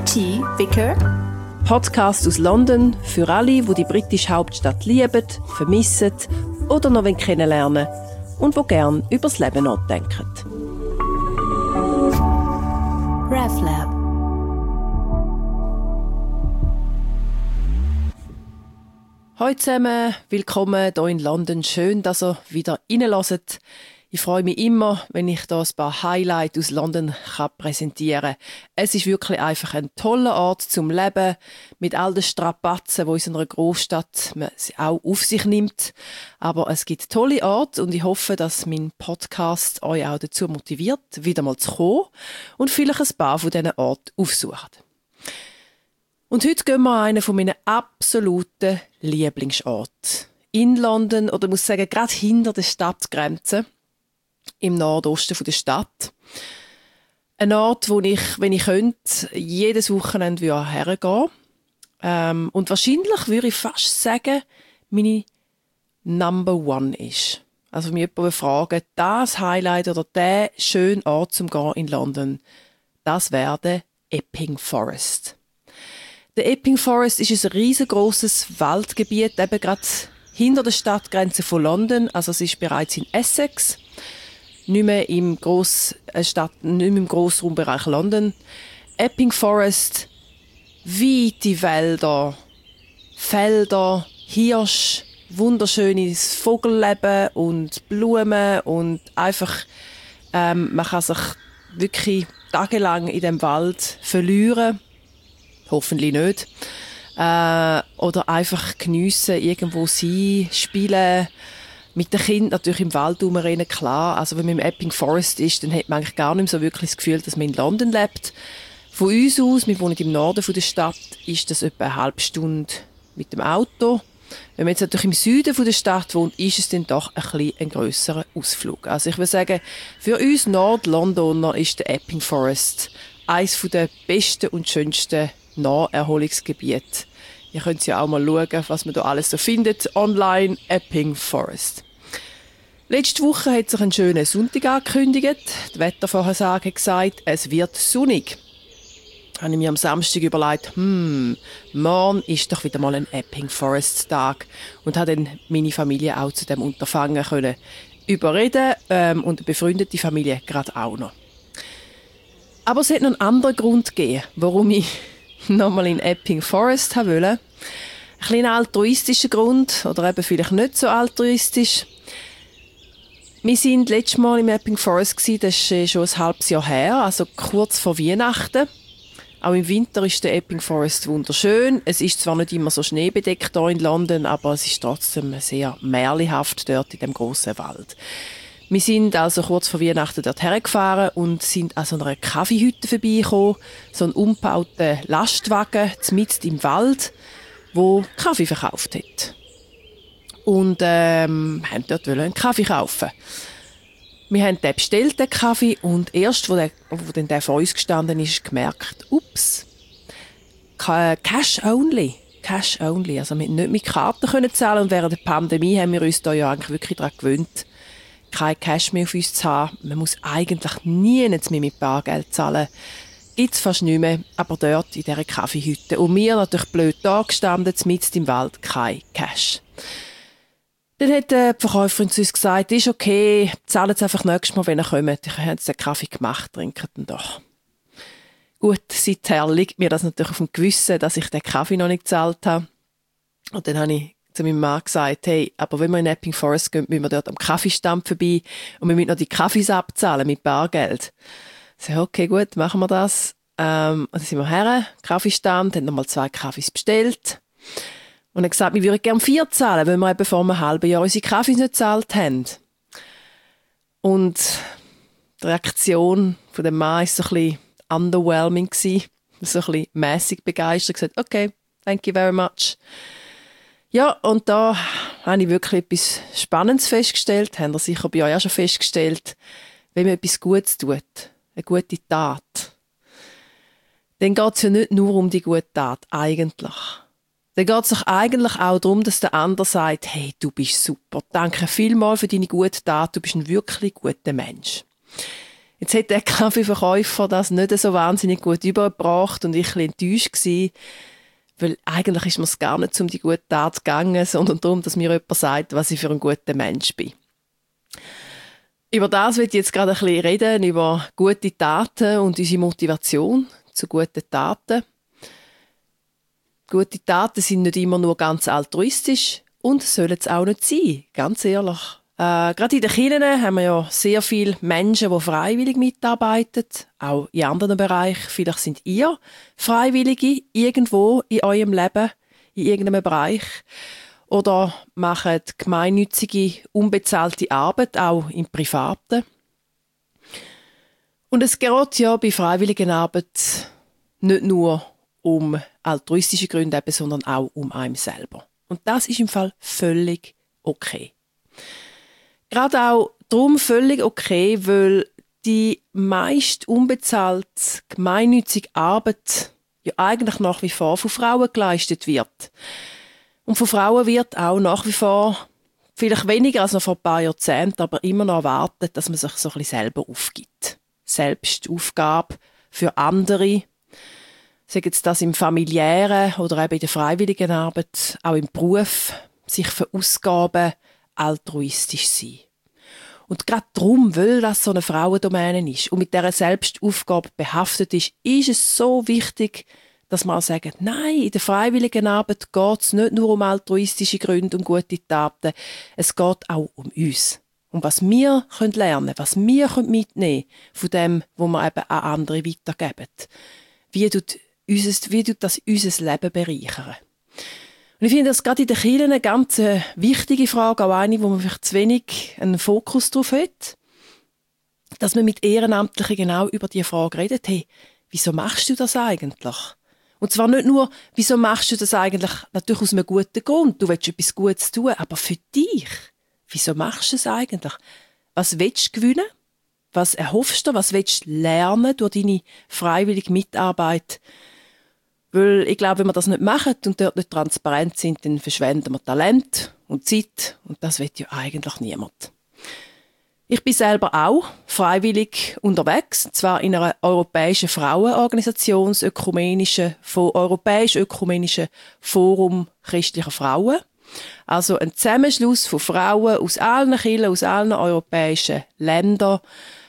T. Vicker. Podcast aus London für alle, die die britische Hauptstadt lieben, vermissen oder noch kennenlernen und die gerne über das Leben nachdenken. RevLab. Hallo zusammen, willkommen hier in London. Schön, dass ihr wieder reinhört. Ich freue mich immer, wenn ich hier ein paar Highlights aus London präsentieren kann. Es ist wirklich einfach ein toller Ort zum Leben, mit all den Strapazen, die in einer Großstadt man auch auf sich nimmt. Aber es gibt tolle Orte und ich hoffe, dass mein Podcast euch auch dazu motiviert, wieder mal zu kommen und vielleicht ein paar von diesen Orten aufsucht. Und heute gehen wir an einen von meinen absoluten Lieblingsorten. In London, oder ich muss sagen, gerade hinter der Stadtgrenze, im Nordosten der Stadt. Ein Ort, wo ich, wenn ich könnte, jedes Wochenende hergehen würde. Und wahrscheinlich würde ich fast sagen, meine Number One ist. Also wenn mich jemand fragen, das Highlight oder der schöne Ort zum Gehen in London, das wäre der Epping Forest. Der Epping Forest ist ein riesengroßes Waldgebiet, eben gerade hinter der Stadtgrenze von London. Also es ist bereits in Essex. Nicht mehr im Grossraumbereich London. Epping Forest, weite Wälder, Felder, Hirsch, wunderschönes Vogelleben und Blumen und einfach, man kann sich wirklich tagelang in dem Wald verlieren. Hoffentlich nicht. Oder einfach geniessen, irgendwo sein, spielen. Mit den Kindern natürlich im Wald rumrennen, klar. Also wenn man im Epping Forest ist, dann hat man eigentlich gar nicht so wirklich das Gefühl, dass man in London lebt. Von uns aus, wir wohnen im Norden der Stadt, ist das etwa eine halbe Stunde mit dem Auto. Wenn man jetzt natürlich im Süden der Stadt wohnt, ist es dann doch ein grösserer Ausflug. Also ich würde sagen, für uns Nord-Londoner ist der Epping Forest eines der besten und schönsten Naherholungsgebiete. Ihr könnt ja auch mal schauen, was man da alles so findet. Online, Epping Forest. Letzte Woche hat sich ein schöner Sonntag angekündigt. Die Wettervorhersage hat gesagt, es wird sonnig. Da habe ich mir am Samstag überlegt, morgen ist doch wieder mal ein Epping Forest Tag. Und habe dann meine Familie auch zu dem Unterfangen können überreden und eine befreundete Familie gerade auch noch. Aber es hat noch einen anderen Grund gegeben, warum ich nochmal in Epping Forest wollte. Ein kleiner altruistischer Grund, oder eben vielleicht nicht so altruistisch. Wir waren letztes Mal im Epping Forest, das ist schon ein halbes Jahr her, also kurz vor Weihnachten. Auch im Winter ist der Epping Forest wunderschön. Es ist zwar nicht immer so schneebedeckt hier in London, aber es ist trotzdem sehr märchenhaft dort in dem grossen Wald. Wir sind also kurz vor Weihnachten dort hergefahren und sind an so einer Kaffeehütte vorbeigekommen. So ein umgebauter Lastwagen mitten im Wald, wo Kaffee verkauft hat. Und haben dort einen Kaffee kaufen. Wir haben den bestellt, den Kaffee, und erst, wo dann der vor uns gestanden ist, gemerkt, ups, Cash only. Cash only. Also wir nicht mit Karten können zahlen, und während der Pandemie haben wir uns da ja eigentlich wirklich daran gewöhnt, kein Cash mehr auf uns zu haben. Man muss eigentlich nie mehr mit Bargeld zahlen. Gibt es fast nicht mehr, aber dort in dieser Kaffeehütte. Und wir natürlich blöd da gestanden, mitten im Wald, kein Cash. Dann hat die Verkäuferin zu uns gesagt, ist okay, zahlt es einfach nächstes Mal, wenn ihr kommt. Ich habe jetzt den Kaffee gemacht, trinkt ihn doch. Gut, seither liegt mir das natürlich auf dem Gewissen, dass ich den Kaffee noch nicht gezahlt habe. Und dann habe ich zu meinem Mann gesagt, hey, aber wenn wir in Epping Forest gehen, müssen wir dort am Kaffeestand vorbei und wir müssen noch die Kaffees abzahlen mit Bargeld. Ich sage, okay, gut, machen wir das. Und dann sind wir her, Kaffeestand, haben nochmal 2 Kaffees bestellt. Und er hat gesagt, wir würden gerne 4 zahlen, weil wir eben vor einem halben Jahr unsere Kaffees nicht gezahlt haben. Und die Reaktion von dem Mann war so ein bisschen underwhelming, so ein bisschen mässig begeistert. Er hat gesagt, okay, thank you very much. Ja, und da habe ich wirklich etwas Spannendes festgestellt, haben wir sicher bei euch auch schon festgestellt, wenn man etwas Gutes tut, eine gute Tat, dann geht es ja nicht nur um die gute Tat, eigentlich. Dann geht es doch eigentlich auch darum, dass der andere sagt, hey, du bist super, danke vielmals für deine gute Tat, du bist ein wirklich guter Mensch. Jetzt jetzt hat der Kaffeeverkäufer das nicht so wahnsinnig gut übergebracht und ich war enttäuscht gewesen, weil eigentlich ist mir es gar nicht um die gute Tat gegangen, sondern darum, dass mir jemand sagt, was ich für ein guter Mensch bin. Über das will ich jetzt gerade ein bisschen reden, über gute Taten und unsere Motivation zu guten Taten. Gute Taten sind nicht immer nur ganz altruistisch und sollen es auch nicht sein, ganz ehrlich. Gerade in den Kirchen haben wir ja sehr viele Menschen, die freiwillig mitarbeiten, auch in anderen Bereichen. Vielleicht sind ihr Freiwillige irgendwo in eurem Leben, in irgendeinem Bereich. Oder machen gemeinnützige, unbezahlte Arbeit, auch im Privaten. Und es geht ja bei freiwilligen Arbeit nicht nur um altruistische Gründe, sondern auch um einen selber. Und das ist im Fall völlig okay. Gerade auch darum völlig okay, weil die meist unbezahlte gemeinnützige Arbeit ja eigentlich nach wie vor von Frauen geleistet wird. Und von Frauen wird auch nach wie vor, vielleicht weniger als noch vor ein paar Jahrzehnten, aber immer noch erwartet, dass man sich so ein bisschen selber aufgibt. Selbstaufgabe für andere, sagen Sie das im familiären oder eben in der freiwilligen Arbeit, auch im Beruf, sich verausgaben, altruistisch sein. Und gerade darum, weil das so eine Frauendomäne ist und mit dieser Selbstaufgabe behaftet ist es so wichtig, dass wir auch sagen, nein, in der freiwilligen Arbeit geht es nicht nur um altruistische Gründe und gute Taten, es geht auch um uns. Um was wir lernen können, was wir mitnehmen können von dem, was wir eben an andere weitergeben. Wie tut das unser Leben bereichern? Und ich finde das gerade in den Kirchen eine ganz wichtige Frage, auch eine, wo man vielleicht zu wenig einen Fokus drauf hat, dass man mit Ehrenamtlichen genau über diese Frage redet. Hey, wieso machst du das eigentlich? Und zwar nicht nur, wieso machst du das eigentlich natürlich aus einem guten Grund, du willst etwas Gutes tun, aber für dich. Wieso machst du es eigentlich? Was willst du gewinnen? Was erhoffst du? Was willst du lernen durch deine freiwillige Mitarbeit? Weil ich glaube, wenn wir das nicht machen und dort nicht transparent sind, dann verschwenden wir Talent und Zeit und das will ja eigentlich niemand. Ich bin selber auch freiwillig unterwegs, und zwar in einer europäischen Frauenorganisation, das Europäisch-Ökumenische Forum christlicher Frauen. Also ein Zusammenschluss von Frauen aus allen Kirchen, aus allen europäischen Ländern,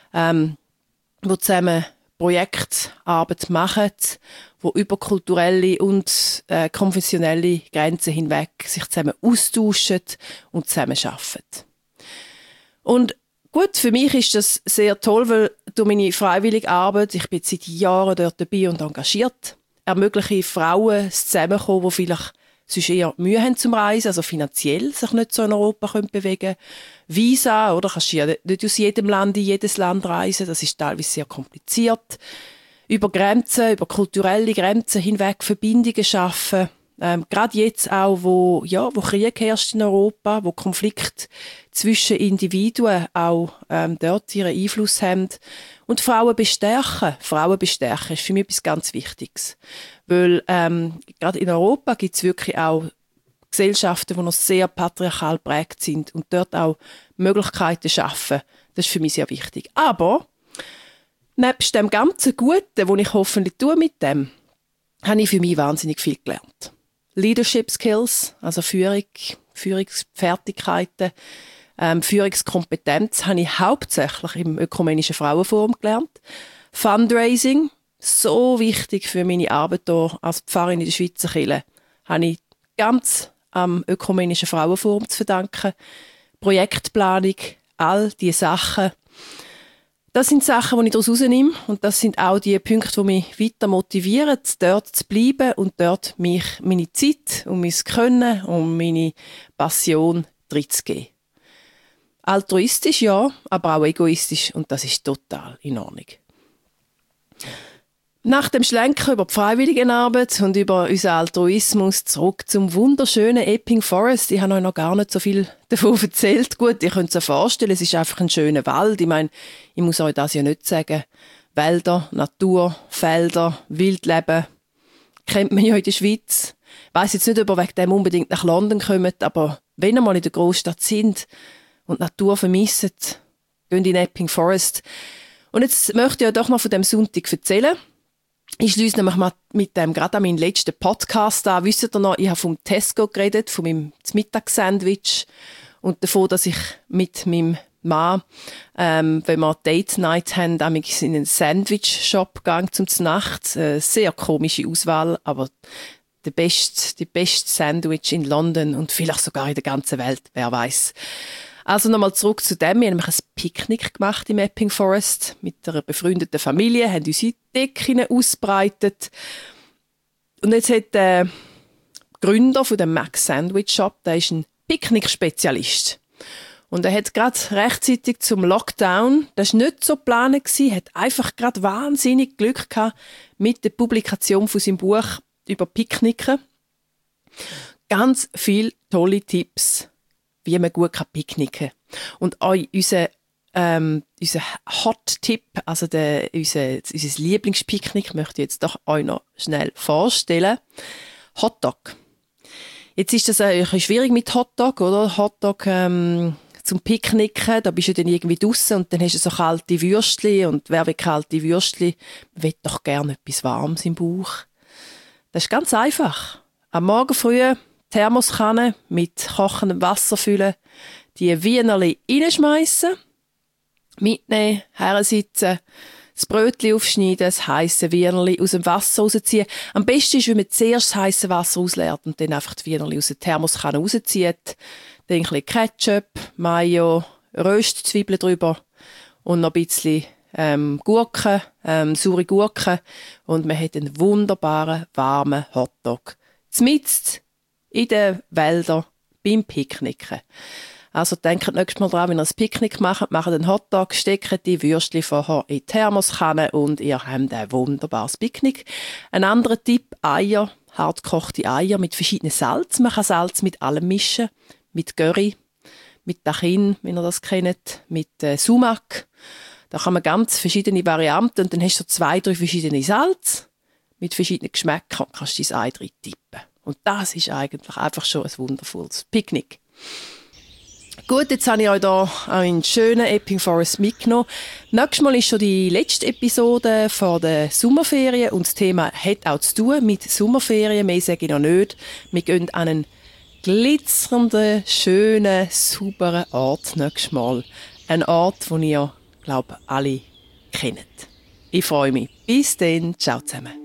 die zusammen Projektarbeit machen, die über kulturelle und konfessionelle Grenzen hinweg sich zusammen austauschen und zusammen arbeiten. Und gut, für mich ist das sehr toll, weil durch meine freiwillige Arbeit, ich bin seit Jahren dort dabei und engagiert, ermögliche Frauen das Zusammenkommen, die vielleicht sonst eher Mühe haben zum Reisen, also finanziell sich nicht so in Europa bewegen können. Visa, oder? Kannst du ja nicht aus jedem Land in jedes Land reisen, das ist teilweise sehr kompliziert. Über Grenzen, über kulturelle Grenzen hinweg Verbindungen schaffen. Gerade jetzt auch, wo Krieg herrscht in Europa, wo Konflikte zwischen Individuen auch dort ihren Einfluss haben. Und Frauen bestärken. Frauen bestärken ist für mich etwas ganz Wichtiges. Weil gerade in Europa gibt es wirklich auch Gesellschaften, die noch sehr patriarchal geprägt sind und dort auch Möglichkeiten schaffen. Das ist für mich sehr wichtig. Aber nebst dem ganzen Guten, was ich hoffentlich tue mit dem, habe ich für mich wahnsinnig viel gelernt. Leadership Skills, also Führungsfertigkeiten, Führungskompetenz habe ich hauptsächlich im Ökumenischen Frauenforum gelernt. Fundraising, so wichtig für meine Arbeit hier als Pfarrerin in der Schweizer Kirche, habe ich ganz am Ökumenischen Frauenforum zu verdanken. Projektplanung, all diese Sachen. Das sind Sachen, die ich daraus rausnehme und das sind auch die Punkte, die mich weiter motivieren, dort zu bleiben und dort meine Zeit und mein Können und meine Passion reinzugeben. Altruistisch, ja, aber auch egoistisch und das ist total in Ordnung. Nach dem Schlenker über die Freiwilligenarbeit und über unseren Altruismus zurück zum wunderschönen Epping Forest. Ich habe euch noch gar nicht so viel davon erzählt. Gut, ihr könnt es euch vorstellen, es ist einfach ein schöner Wald. Ich meine, ich muss euch das ja nicht sagen. Wälder, Natur, Felder, Wildleben kennt man ja in der Schweiz. Ich weiss jetzt nicht, ob ihr wegen dem unbedingt nach London kommt, aber wenn ihr mal in der Großstadt sind und die Natur vermisst, geht in Epping Forest. Und jetzt möchte ich ja doch noch von dem Sonntag erzählen. Ich schließe nämlich mal mit dem gerade an meinen letzten Podcast an. Wisst ihr noch, ich habe vom Tesco geredet, von meinem Mittagssandwich und davon, dass ich mit meinem Mann, wenn wir Date Night haben, damals in einen Sandwich-Shop gegangen zum Nacht. Sehr komische Auswahl, aber die beste Sandwich in London und vielleicht sogar in der ganzen Welt, wer weiß. Also nochmal zurück zu dem. Wir haben nämlich ein Picknick gemacht im Epping Forest mit einer befreundeten Familie, haben unsere Decken ausgebreitet. Und jetzt hat der Gründer von dem Max Sandwich Shop, der ist ein Picknick-Spezialist. Und er hat gerade rechtzeitig zum Lockdown, das war nicht so geplant, hat einfach gerade wahnsinnig Glück gehabt mit der Publikation von seinem Buch über Picknicken. Ganz viele tolle Tipps, wie man gut picknicken kann. Und auch unser Hot-Tipp, also unser Lieblingspicknick, möchte ich jetzt doch euch noch schnell vorstellen. Hotdog. Jetzt ist das ein bisschen schwierig mit Hotdog, oder? Hotdog zum Picknicken, da bist du dann irgendwie draussen und dann hast du so kalte Würstchen und wer will kalte Würstchen, will doch gerne etwas Warmes im Bauch. Das ist ganz einfach. Am Morgen früh Thermoskanne mit kochendem Wasser füllen, die Wienerli reinschmeissen, mitnehmen, hersitzen, das Brötchen aufschneiden, das heisse Wienerli aus dem Wasser rausziehen. Am besten ist, wenn man zuerst das heisse Wasser ausleert und dann einfach die Wienerli aus der Thermoskanne rauszieht. Dann ein bisschen Ketchup, Mayo, Röstzwiebeln drüber und noch ein bisschen Gurken, saure Gurken. Und man hat einen wunderbaren, warmen Hotdog. Zmitzt in den Wäldern beim Picknicken. Also denkt nächstes Mal dran, wenn ihr ein Picknick macht einen Hotdog, steckt die Würstchen vorher in die Thermoskanne und ihr habt ein wunderbares Picknick. Ein anderer Tipp, Eier, hartgekochte Eier mit verschiedenen Salz. Man kann Salz mit allem mischen, mit Curry, mit Tachin, wenn ihr das kennt, mit Sumac. Da kann man ganz verschiedene Varianten und dann hast du 2, 3 verschiedene Salz mit verschiedenen Geschmäckern und kannst dein Ei drin tippen. Und das ist eigentlich einfach schon ein wundervolles Picknick. Gut, jetzt habe ich euch hier einen schönen Epping Forest mitgenommen. Nächstes Mal ist schon die letzte Episode vor der Sommerferien und das Thema hat auch zu tun mit Sommerferien. Mehr sage ich noch nicht. Wir gehen an einen glitzernden, schönen, sauberen Ort nächstes Mal. Ein Ort, den ihr, glaube ich, alle kennt. Ich freue mich. Bis dann. Ciao zusammen.